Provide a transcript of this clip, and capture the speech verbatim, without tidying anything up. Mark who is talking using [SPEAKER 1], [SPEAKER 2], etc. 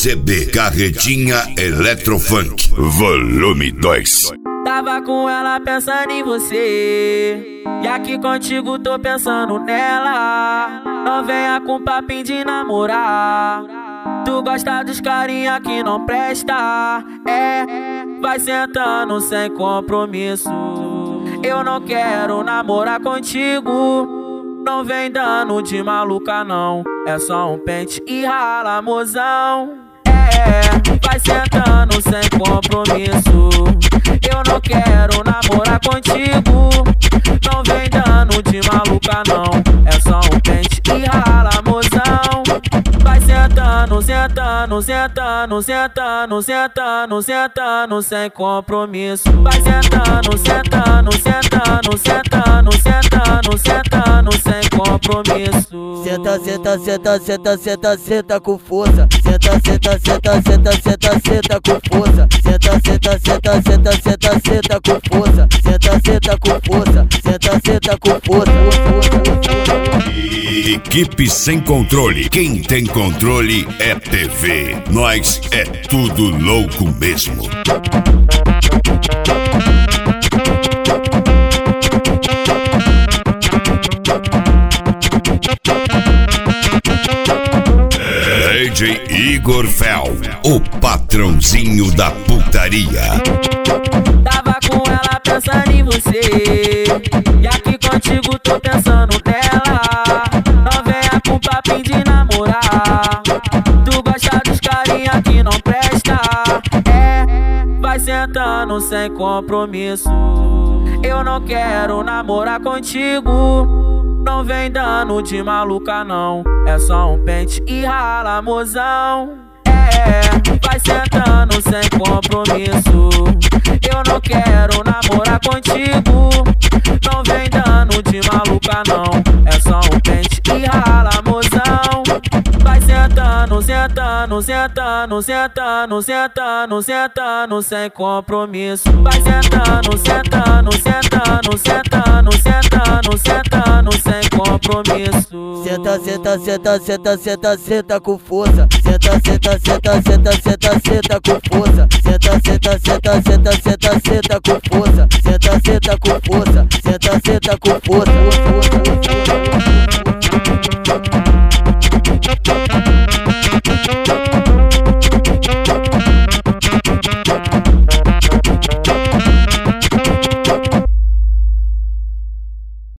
[SPEAKER 1] C B Carretinha Eletrofunk, volume dois.
[SPEAKER 2] Tava com ela pensando em você, e aqui contigo tô pensando nela. Não venha com papinho de namorar, tu gosta dos carinha que não presta. É, vai sentando sem compromisso. Eu não quero namorar contigo, não vem dando de maluca não. É só um pente e rala, mozão. É, vai sentando sem compromisso. Eu não quero namorar contigo, não vem dando de maluca não. É só um pente e rala, mozão. Vai sentando, sentando, sentando, sentando, sentando, sentando sem compromisso. Vai sentando, sentando, sentando, sentando, sentando, sentando sem compromisso.
[SPEAKER 3] Senta, senta, senta, senta, senta, senta com força. Senta, senta, senta, senta, senta, senta com força. Senta, senta, senta, senta, senta, senta com força. Senta, senta com força. Senta, senta com força.
[SPEAKER 1] Equipe sem controle. Quem tem controle é T V. Nós é tudo louco mesmo. D J Igor Fel, o patrãozinho da putaria.
[SPEAKER 2] Tava com ela pensando em você, e aqui contigo tô pensando nela. Não venha com papinho de namorar, tu gosta dos carinha que não presta. É, vai sentando sem compromisso. Eu não quero namorar contigo, não vem dando de maluca não. É só um pente e rala, mozão. É, vai sentando sem compromisso. Eu não quero namorar contigo, não vem dando de maluca não. É só um pente e rala, mozão. Vai sentando, sentando, sentando, sentando, sentando, sentando sem compromisso. Vai sentando, sentando, sentando, sentando, sentando, sentando sem compromisso.
[SPEAKER 3] Senta, senta, senta, senta, senta, senta com força. Senta, senta, senta, senta, senta, senta com força. Senta, senta, senta, senta, senta, senta com força. Senta, senta com força. Senta, senta com força.